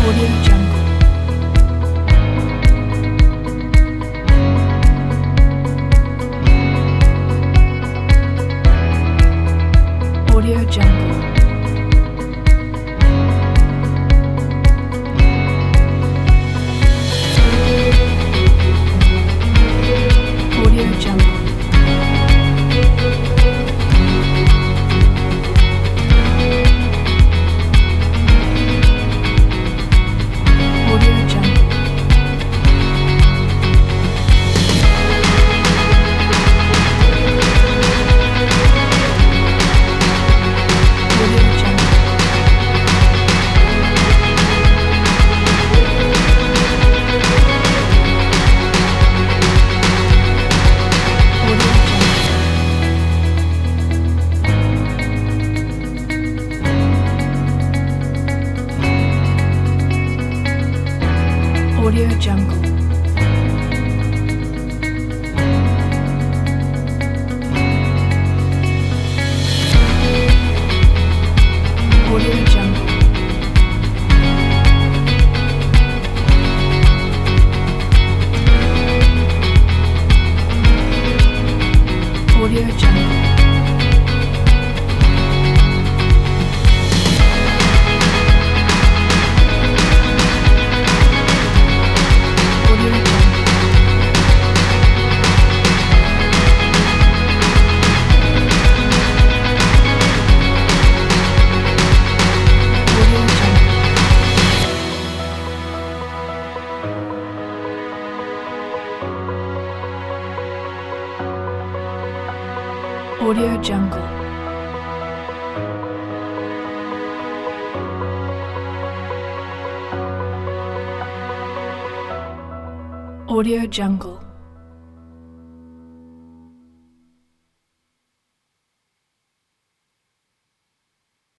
Audio Jungle. Audio Jungle. Audio Jungle. Audio Jungle. Audio Jungle. Audio Jungle. Audio Jungle. Audio Jungle. Audio Jungle. Audio Jungle. Audio Jungle. Audio Jungle. Audio Jungle.